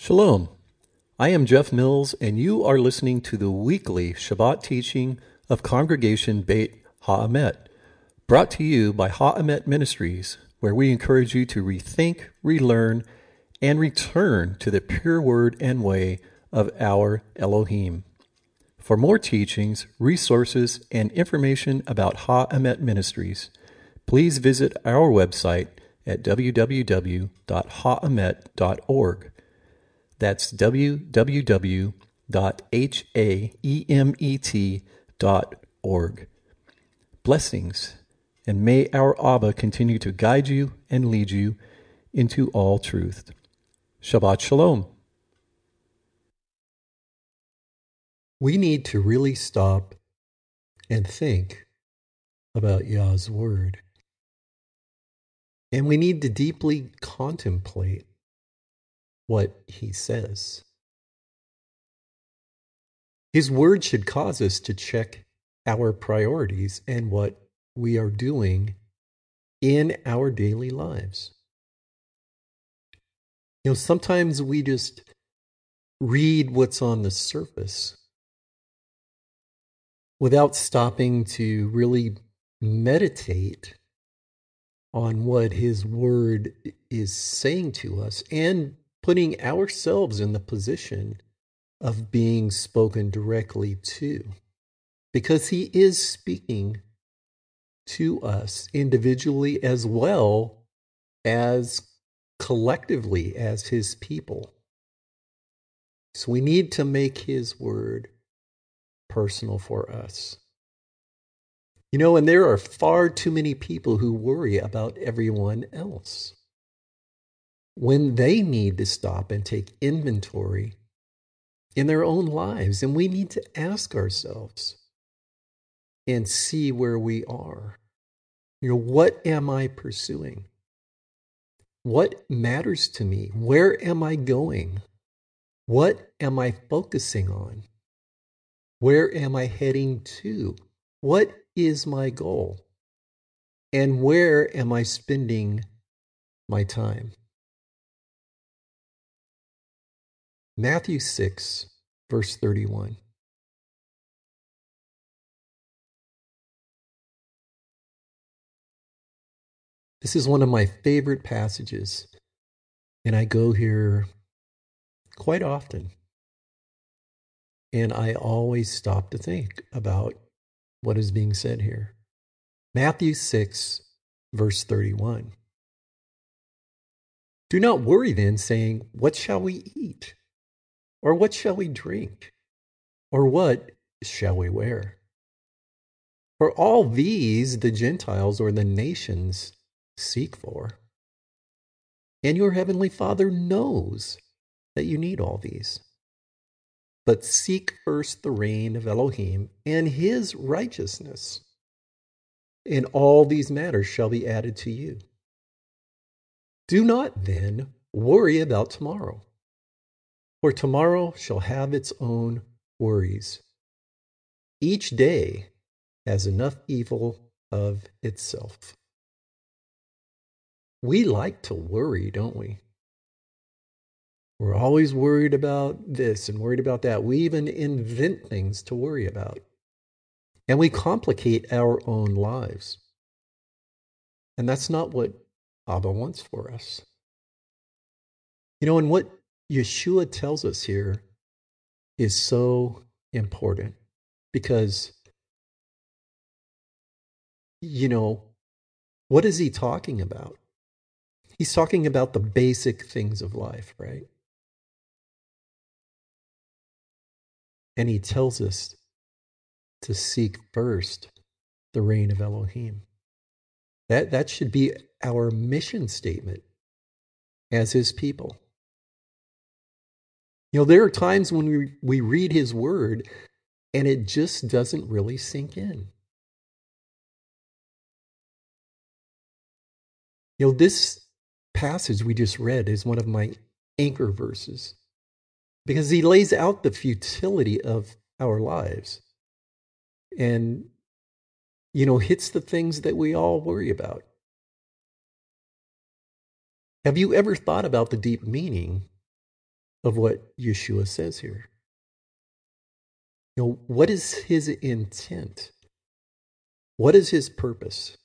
Shalom. I am Jeff Mills, and you are listening to the weekly Shabbat teaching of Congregation Beit Ha'emet, brought to you by Ha'emet Ministries, where we encourage you to rethink, relearn, and return to the pure word and way of our Elohim. For more teachings, resources, and information about Ha'emet Ministries, please visit our website at www.haamet.org. That's www.haemet.org. Blessings, and may our Abba continue to guide you and lead you into all truth. Shabbat Shalom. We need to really stop and think about Yah's word. And we need to deeply contemplate what he says. His word should cause us to check our priorities and what we are doing in our daily lives. Sometimes we just read what's on the surface without stopping to really meditate on what his word is saying to us and putting ourselves in the position of being spoken directly to. Because he is speaking to us individually as well as collectively as his people. So we need to make his word personal for us. And there are far too many people who worry about everyone else when they need to stop and take inventory in their own lives. And we need to ask ourselves and see where we are. What am I pursuing? What matters to me? Where am I going? What am I focusing on? Where am I heading to? What is my goal? And where am I spending my time? Matthew 6, verse 31. This is one of my favorite passages, and I go here quite often. And I always stop to think about what is being said here. Matthew 6, verse 31. Do not worry then, saying, what shall we eat? Or what shall we drink? Or what shall we wear? For all these the Gentiles or the nations seek for. And your heavenly Father knows that you need all these. But seek first the reign of Elohim and his righteousness, and all these matters shall be added to you. Do not then worry about tomorrow, for tomorrow shall have its own worries. Each day has enough evil of itself. We like to worry, don't we? We're always worried about this and worried about that. We even invent things to worry about. And we complicate our own lives. And that's not what Abba wants for us. And what Yeshua tells us here is so important because, what is he talking about? He's talking about the basic things of life, right? And he tells us to seek first the reign of Elohim. That should be our mission statement as his people. There are times when we read his word and it just doesn't really sink in. This passage we just read is one of my anchor verses because he lays out the futility of our lives and, hits the things that we all worry about. Have you ever thought about the deep meaning of what Yeshua says here. What is his intent? What is his purpose?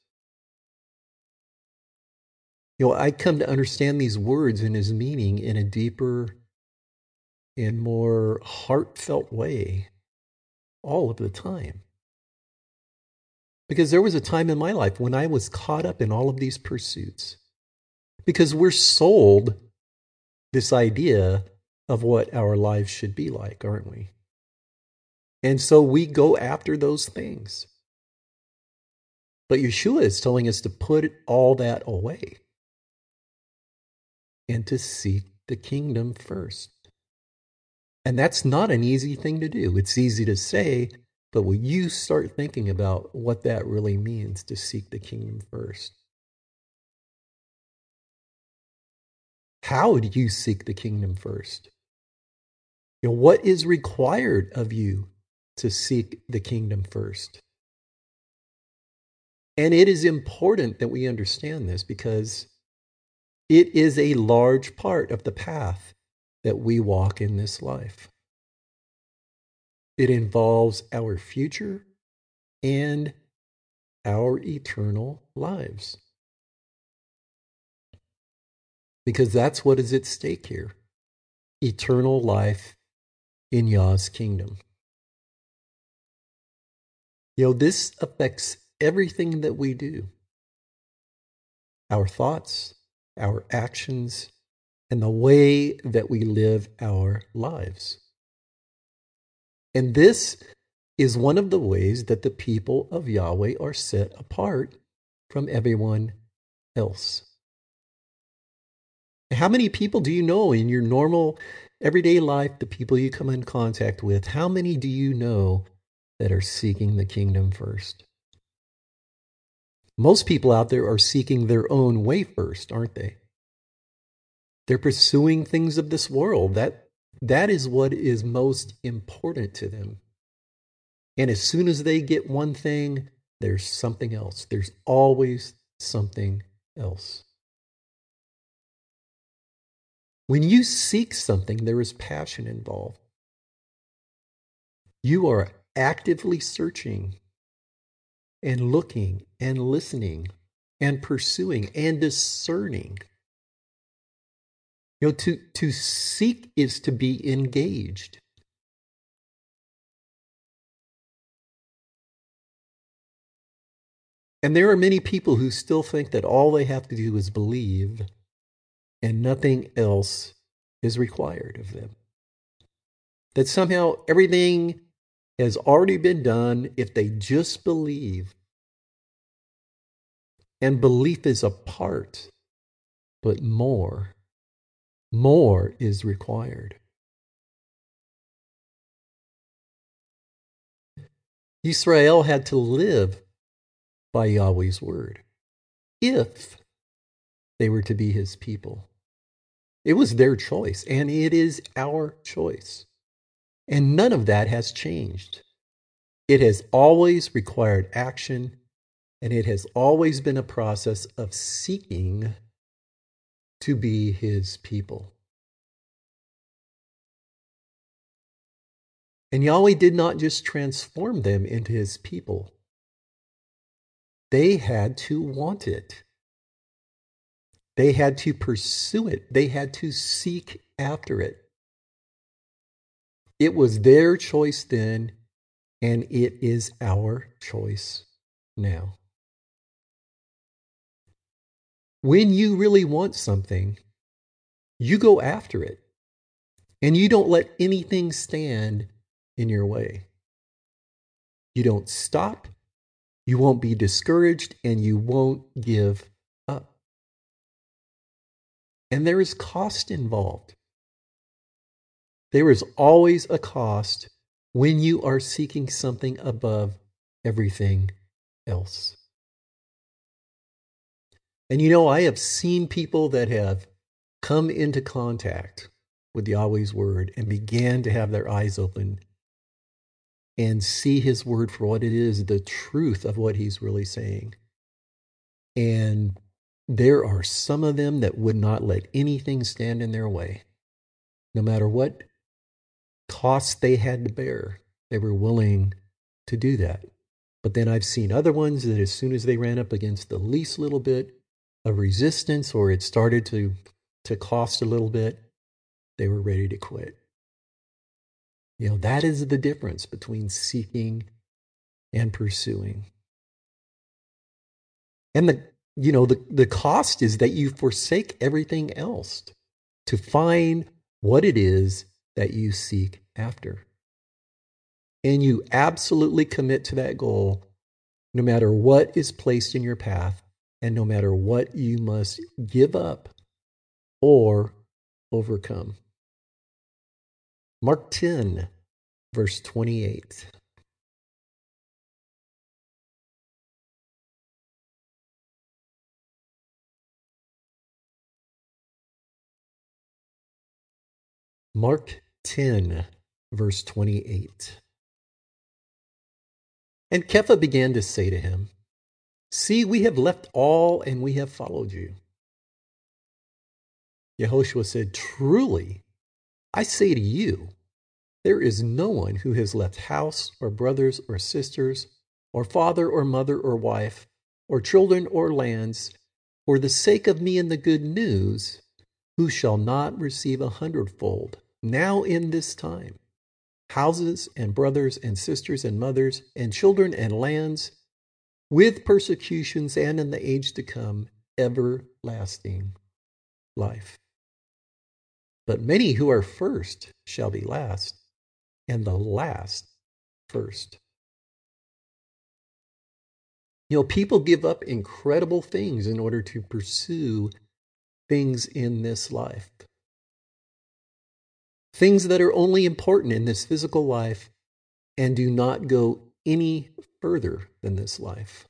I come to understand these words and his meaning in a deeper and more heartfelt way all of the time. Because there was a time in my life when I was caught up in all of these pursuits. Because we're sold this idea of what our lives should be like, aren't we? And so we go after those things. But Yeshua is telling us to put all that away and to seek the kingdom first. And that's not an easy thing to do. It's easy to say, but when you start thinking about what that really means to seek the kingdom first, how do you seek the kingdom first? What is required of you to seek the kingdom first? And it is important that we understand this because it is a large part of the path that we walk in this life. It involves our future and our eternal lives. Because that's what is at stake here. Eternal life in Yah's kingdom. This affects everything that we do. Our thoughts, our actions, and the way that we live our lives. And this is one of the ways that the people of Yahweh are set apart from everyone else. How many people do you know in your normal everyday life, the people you come in contact with, how many do you know that are seeking the kingdom first? Most people out there are seeking their own way first, aren't they? They're pursuing things of this world. That is what is most important to them. And as soon as they get one thing, there's something else. There's always something else. When you seek something, there is passion involved. You are actively searching and looking and listening and pursuing and discerning. To seek is to be engaged. And there are many people who still think that all they have to do is believe and nothing else is required of them. That somehow everything has already been done if they just believe. And belief is a part, but more is required. Israel had to live by Yahweh's word if they were to be his people. It was their choice, and it is our choice. And none of that has changed. It has always required action, and it has always been a process of seeking to be his people. And Yahweh did not just transform them into his people. They had to want it. They had to pursue it. They had to seek after it. It was their choice then, and it is our choice now. When you really want something, you go after it, and you don't let anything stand in your way. You don't stop, you won't be discouraged, and you won't give up. And there is cost involved. There is always a cost when you are seeking something above everything else. And I have seen people that have come into contact with Yahweh's word and began to have their eyes open and see his word for what it is, the truth of what he's really saying. And there are some of them that would not let anything stand in their way. No matter what cost they had to bear, they were willing to do that. But then I've seen other ones that as soon as they ran up against the least little bit of resistance, or it started to cost a little bit, they were ready to quit. That is the difference between seeking and pursuing. And the cost is that you forsake everything else to find what it is that you seek after. And you absolutely commit to that goal no matter what is placed in your path and no matter what you must give up or overcome. Mark 10, verse 28. Mark 10, verse 28. And Kepha began to say to him, "See, we have left all and we have followed you." Yehoshua said, "Truly, I say to you, there is no one who has left house or brothers or sisters or father or mother or wife or children or lands for the sake of me and the good news, who shall not receive 100-fold now in this time, houses and brothers and sisters and mothers and children and lands, with persecutions and in the age to come, everlasting life. But many who are first shall be last, and the last first." People give up incredible things in order to pursue things in this life. Things that are only important in this physical life and do not go any further than this life.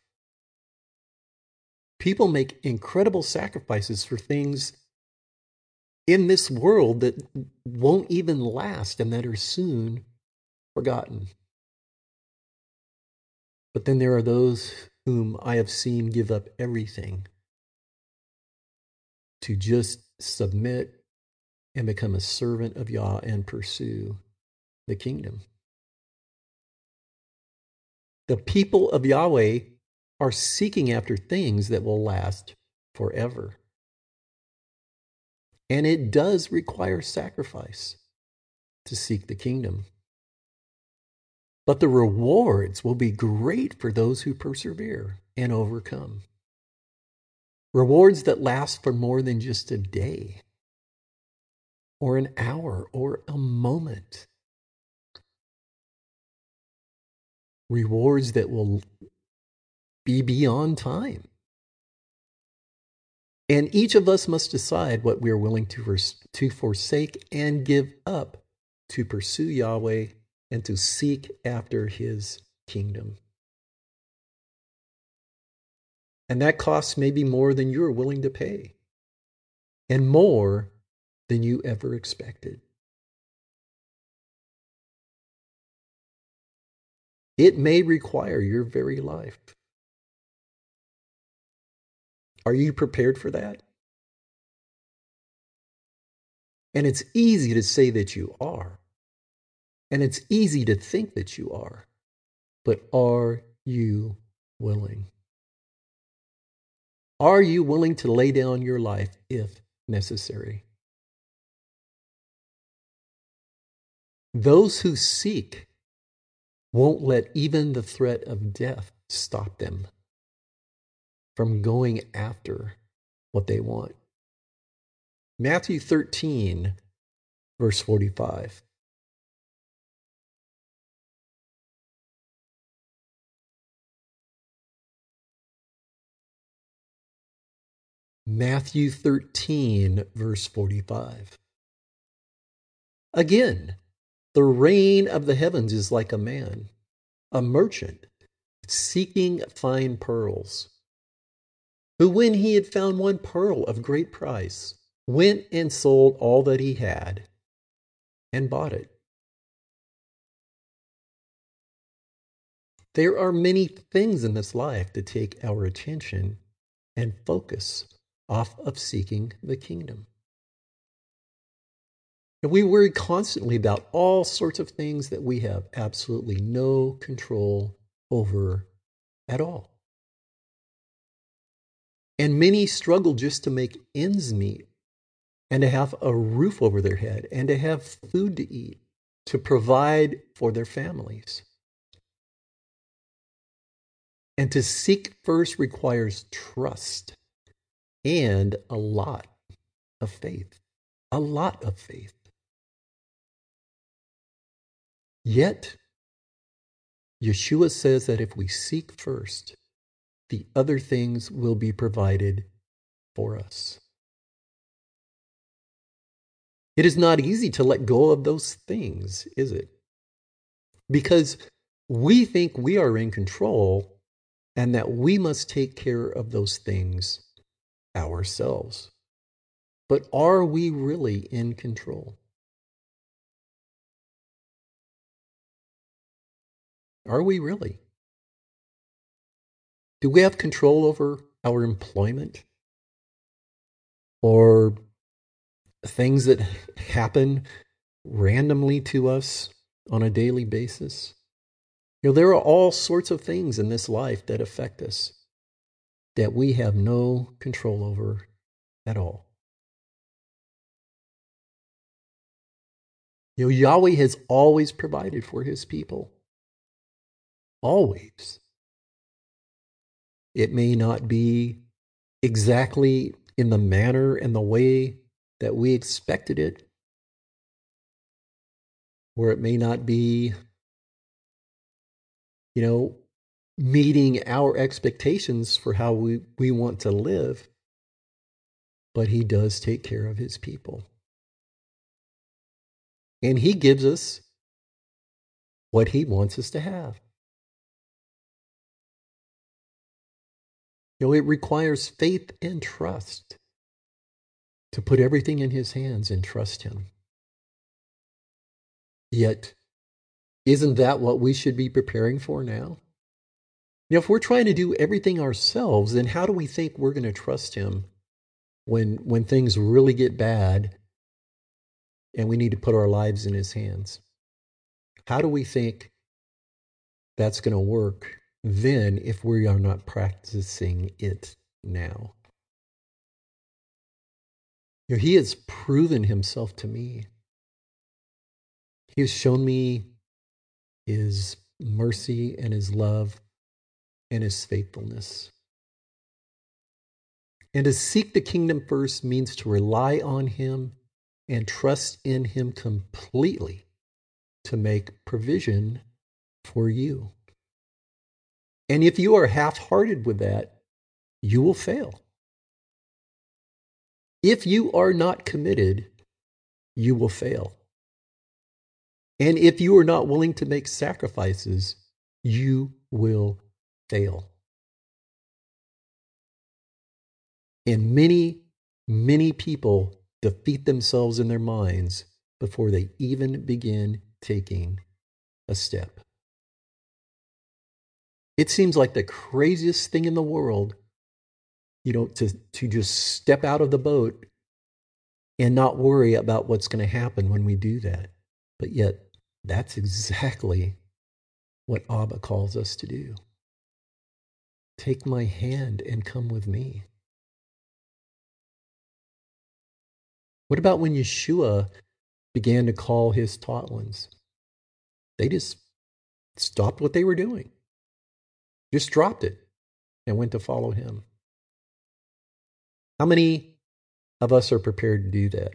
People make incredible sacrifices for things in this world that won't even last and that are soon forgotten. But then there are those whom I have seen give up everything to just submit and become a servant of Yah and pursue the kingdom. The people of Yahweh are seeking after things that will last forever. And it does require sacrifice to seek the kingdom. But the rewards will be great for those who persevere and overcome. Rewards that last for more than just a day, or an hour, or a moment. Rewards that will be beyond time. And each of us must decide what we are willing to forsake and give up to pursue Yahweh and to seek after his kingdom. And that cost may be more than you are willing to pay, and more than you ever expected. It may require your very life. Are you prepared for that? And it's easy to say that you are. And it's easy to think that you are. But are you willing? Are you willing to lay down your life if necessary? Those who seek won't let even the threat of death stop them from going after what they want. Matthew 13, verse 45. Matthew 13, verse 45. Again, the reign of the heavens is like a man, a merchant, seeking fine pearls, who, when he had found one pearl of great price, went and sold all that he had and bought it. There are many things in this life that take our attention and focus off of seeking the kingdom. And we worry constantly about all sorts of things that we have absolutely no control over at all. And many struggle just to make ends meet and to have a roof over their head and to have food to eat, to provide for their families. And to seek first requires trust and a lot of faith. A lot of faith. Yet, Yeshua says that if we seek first, the other things will be provided for us. It is not easy to let go of those things, is it? Because we think we are in control and that we must take care of those things ourselves. But are we really in control? Are we really? Do we have control over our employment or things that happen randomly to us on a daily basis? There are all sorts of things in this life that affect us that we have no control over at all. Yahweh has always provided for his people. Always. It may not be exactly in the manner and the way that we expected it, or it may not be, meeting our expectations for how we want to live, but he does take care of his people. And he gives us what he wants us to have. It requires faith and trust to put everything in his hands and trust him. Yet, isn't that what we should be preparing for now? If we're trying to do everything ourselves, then how do we think we're going to trust him when things really get bad and we need to put our lives in his hands? How do we think that's going to work then if we are not practicing it now? He has proven himself to me. He has shown me his mercy and his love and his faithfulness. And to seek the kingdom first means to rely on him and trust in him completely to make provision for you. And if you are half-hearted with that, you will fail. If you are not committed, you will fail. And if you are not willing to make sacrifices, you will fail. And many, many people defeat themselves in their minds before they even begin taking a step. It seems like the craziest thing in the world, to just step out of the boat and not worry about what's going to happen when we do that. But yet, that's exactly what Abba calls us to do. Take my hand and come with me. What about when Yeshua began to call his taught ones? They just stopped what they were doing, just dropped it, and went to follow him. How many of us are prepared to do that?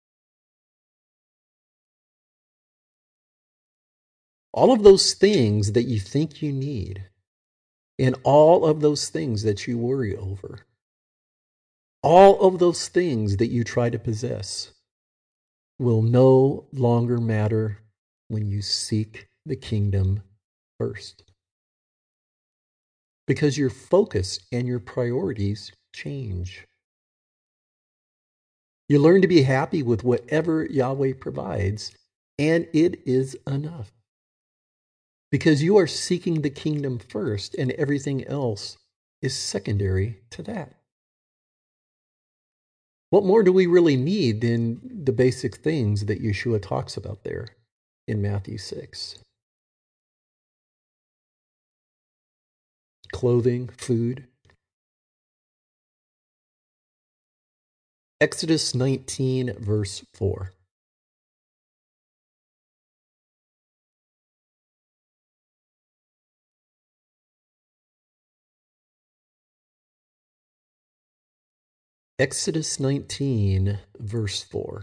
All of those things that you think you need, and all of those things that you worry over, all of those things that you try to possess will no longer matter when you seek the kingdom first. Because your focus and your priorities change. You learn to be happy with whatever Yahweh provides, and it is enough. Because you are seeking the kingdom first, and everything else is secondary to that. What more do we really need than the basic things that Yeshua talks about there in Matthew 6? Clothing, food. Exodus 19, verse 4. Exodus 19, verse 4.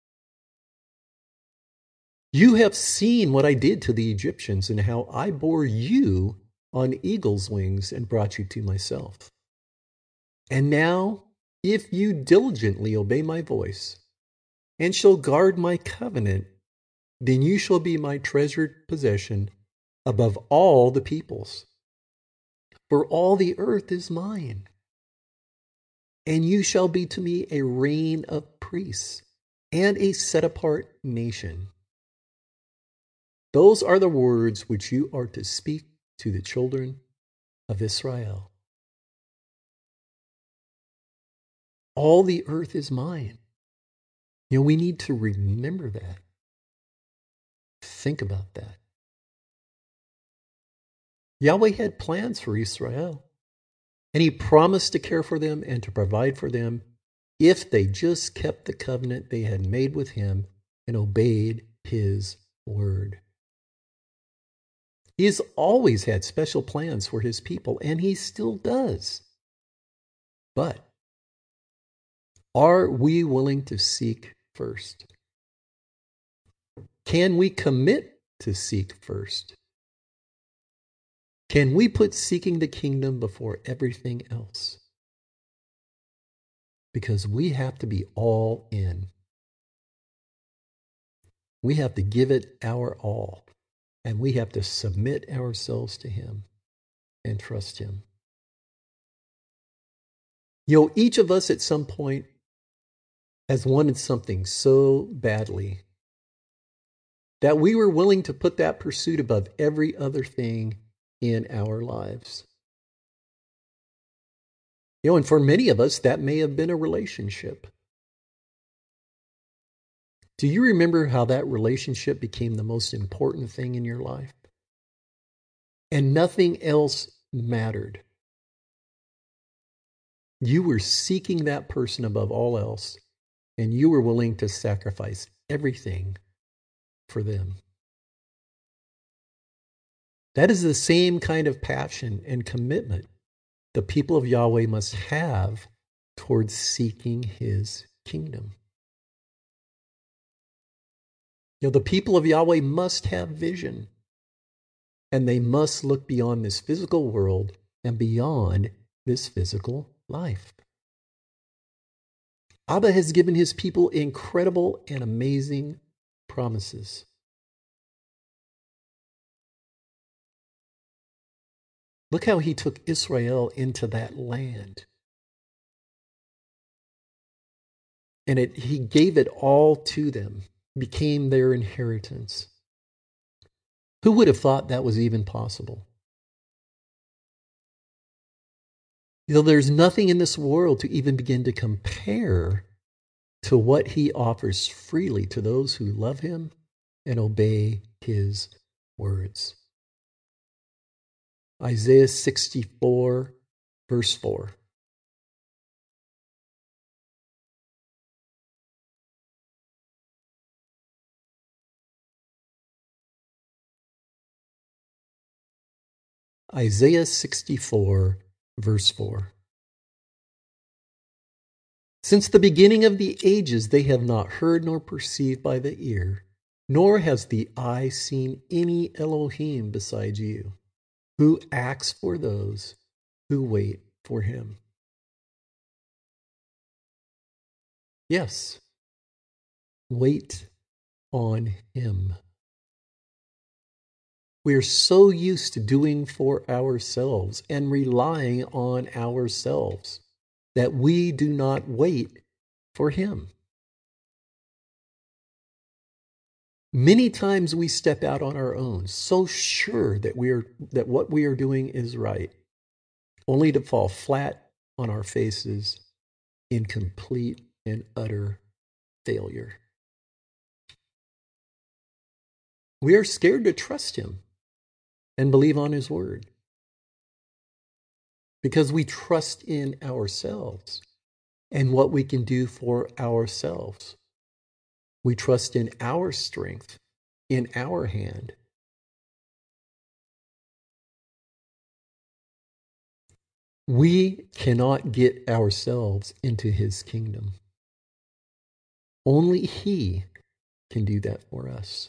You have seen what I did to the Egyptians and how I bore you on eagle's wings and brought you to myself. And now, if you diligently obey my voice and shall guard my covenant, then you shall be my treasured possession above all the peoples. For all the earth is mine, and you shall be to me a reign of priests and a set-apart nation. Those are the words which you are to speak to the children of Israel. All the earth is mine. We need to remember that. Think about that. Yahweh had plans for Israel, and he promised to care for them and to provide for them if they just kept the covenant they had made with him and obeyed his word. He has always had special plans for his people, and he still does. But are we willing to seek first? Can we commit to seek first? Can we put seeking the kingdom before everything else? Because we have to be all in. We have to give it our all, and we have to submit ourselves to him and trust him. Each of us at some point has wanted something so badly that we were willing to put that pursuit above every other thing in our lives. And for many of us, that may have been a relationship. Do you remember how that relationship became the most important thing in your life? And nothing else mattered. You were seeking that person above all else, and you were willing to sacrifice everything for them. That is the same kind of passion and commitment the people of Yahweh must have towards seeking his kingdom. The people of Yahweh must have vision, and they must look beyond this physical world and beyond this physical life. Abba has given his people incredible and amazing promises. Look how he took Israel into that land. And he gave it all to them, became their inheritance. Who would have thought that was even possible? There's nothing in this world to even begin to compare to what he offers freely to those who love him and obey his words. Isaiah 64, verse 4. Isaiah 64, verse 4. Since the beginning of the ages, they have not heard nor perceived by the ear, nor has the eye seen any Elohim besides you, who acts for those who wait for him. Yes, wait on him. We are so used to doing for ourselves and relying on ourselves that we do not wait for him. Many times we step out on our own, so sure that what we are doing is right, only to fall flat on our faces in complete and utter failure. We are scared to trust him and believe on his word because we trust in ourselves and what we can do for ourselves. We trust in our strength, in our hand. We cannot get ourselves into his kingdom. Only he can do that for us.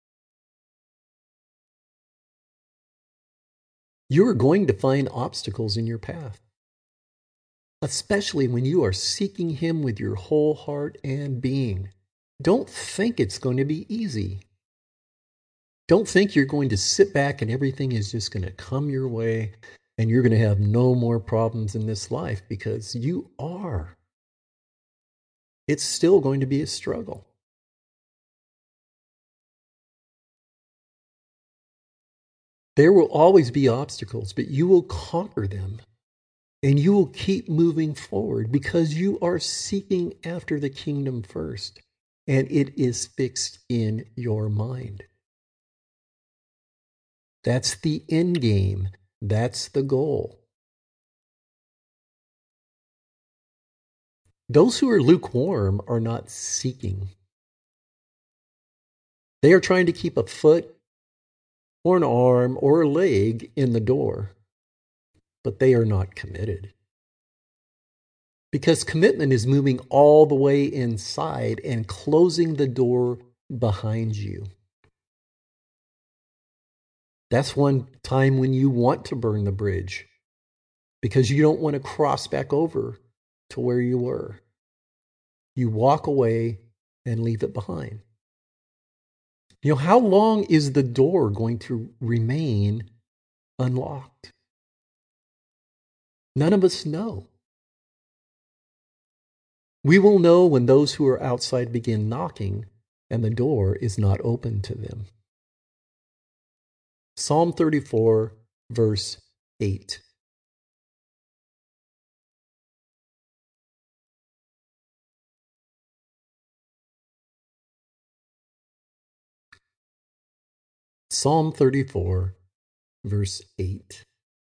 You are going to find obstacles in your path, especially when you are seeking him with your whole heart and being. Don't think it's going to be easy. Don't think you're going to sit back and everything is just going to come your way and you're going to have no more problems in this life, because you are. It's still going to be a struggle. There will always be obstacles, but you will conquer them and you will keep moving forward because you are seeking after the kingdom first, and it is fixed in your mind. That's the end game. That's the goal. Those who are lukewarm are not seeking. They are trying to keep a foot or an arm or a leg in the door, but they are not committed. Because commitment is moving all the way inside and closing the door behind you. That's one time when you want to burn the bridge because you don't want to cross back over to where you were. You walk away and leave it behind. You know, how long is the door going to remain unlocked? None of us know. We will know when those who are outside begin knocking and the door is not open to them. Psalm 34, verse 8. Psalm 34, verse 8.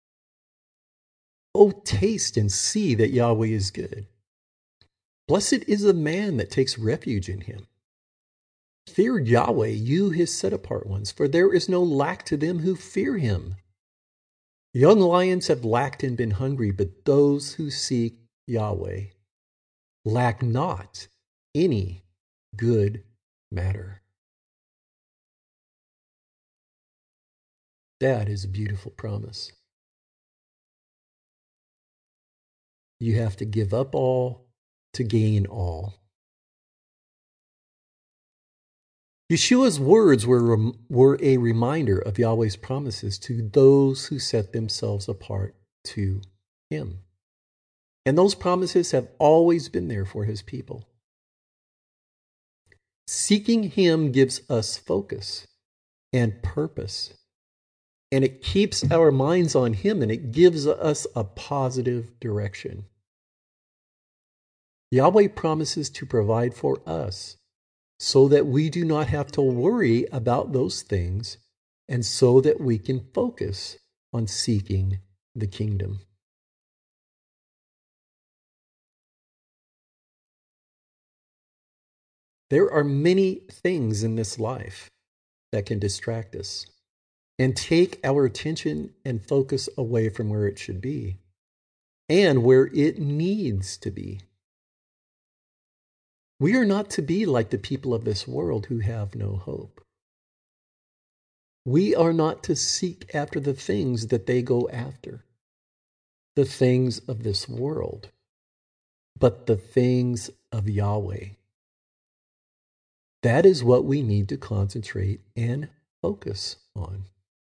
Oh, taste and see that Yahweh is good. Blessed is the man that takes refuge in him. Fear Yahweh, you his set-apart ones, for there is no lack to them who fear him. Young lions have lacked and been hungry, but those who seek Yahweh lack not any good matter. That is a beautiful promise. You have to give up all to gain all. Yeshua's words were a reminder of Yahweh's promises to those who set themselves apart to him. And those promises have always been there for his people. Seeking him gives us focus and purpose, and it keeps our minds on him, and it gives us a positive direction. Yahweh promises to provide for us so that we do not have to worry about those things, and so that we can focus on seeking the kingdom. There are many things in this life that can distract us and take our attention and focus away from where it should be and where it needs to be. We are not to be like the people of this world who have no hope. We are not to seek after the things that they go after, the things of this world, but the things of Yahweh. That is what we need to concentrate and focus on.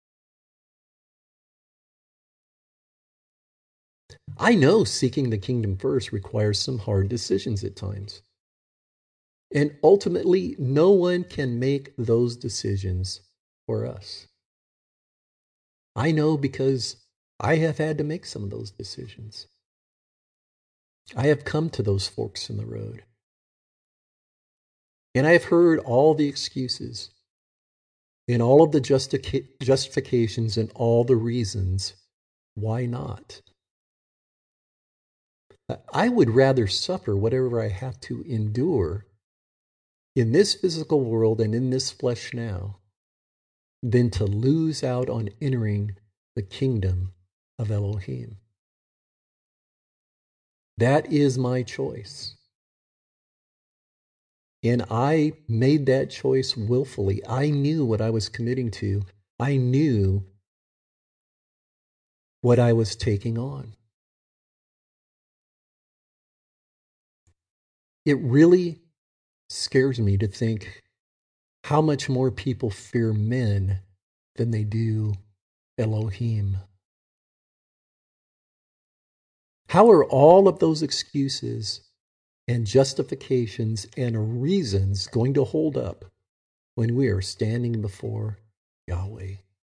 I know seeking the kingdom first requires some hard decisions at times. And ultimately, no one can make those decisions for us. I know because I have had to make some of those decisions. I have come to those forks in the road. And I have heard all the excuses and all of the justifications and all the reasons why not. I would rather suffer whatever I have to endure in this physical world and in this flesh now than to lose out on entering the kingdom of Elohim. That is my choice. And I made that choice willfully. I knew what I was committing to. I knew what I was taking on. It really scares me to think how much more people fear men than they do Elohim. How are all of those excuses and justifications and reasons going to hold up when we are standing before Yahweh?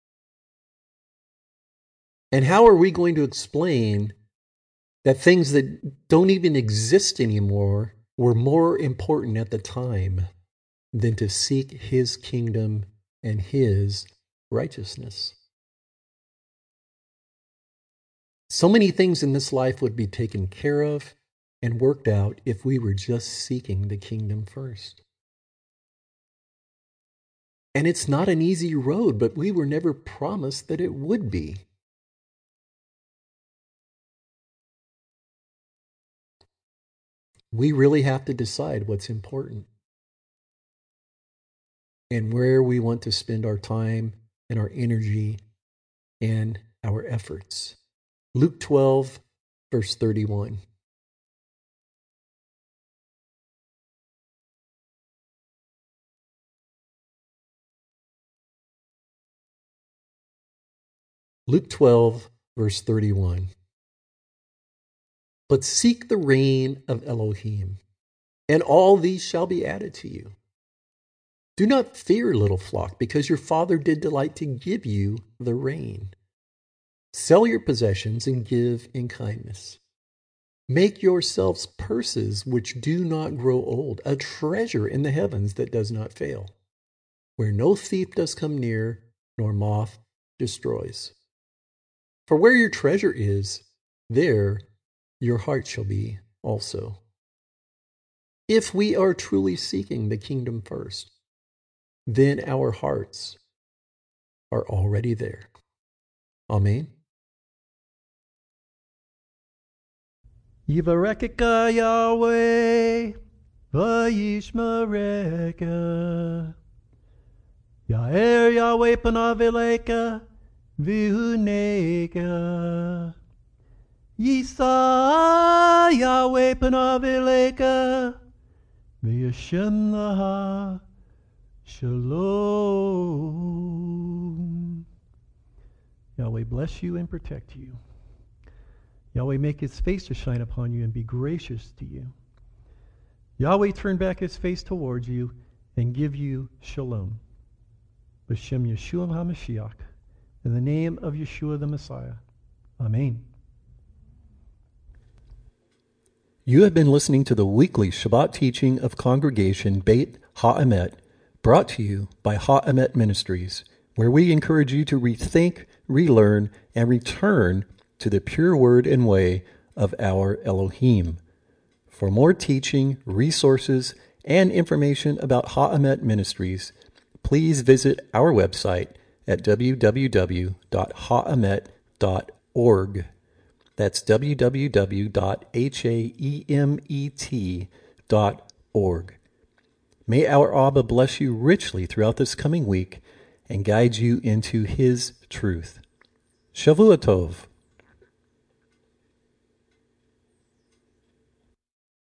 And how are we going to explain that things that don't even exist anymore were more important at the time than to seek his kingdom and his righteousness? So many things in this life would be taken care of and worked out if we were just seeking the kingdom first. And it's not an easy road, but we were never promised that it would be. We really have to decide what's important and where we want to spend our time and our energy and our efforts. Luke 12, verse 31. Luke 12, verse 31. But seek the reign of Elohim, and all these shall be added to you. Do not fear, little flock, because your Father did delight to give you the reign. Sell your possessions and give in kindness. Make yourselves purses which do not grow old, a treasure in the heavens that does not fail, where no thief does come near, nor moth destroys. For where your treasure is, there your heart shall be also. If we are truly seeking the kingdom first, then our hearts are already there. Amen. Yivarekeka Yahweh, Vayishmareka. Ya'er Yahweh panav eleika, v'huneka. Yisa Yahweh panav eleika, v'yashem laha shalom. Yahweh bless you and protect you. Yahweh make his face to shine upon you and be gracious to you. Yahweh turn back his face towards you and give you shalom. B'Shem Yeshua HaMashiach, in the name of Yeshua the Messiah. Amen. You have been listening to the weekly Shabbat teaching of Congregation Beit HaEmet, brought to you by HaEmet Ministries, where we encourage you to rethink, relearn, and return to the pure word and way of our Elohim. For more teaching, resources, and information about HaEmet Ministries, please visit our website at www.haemet.org. That's www.haemet.org. May our Abba bless you richly throughout this coming week and guide you into his truth. Shavua Tov.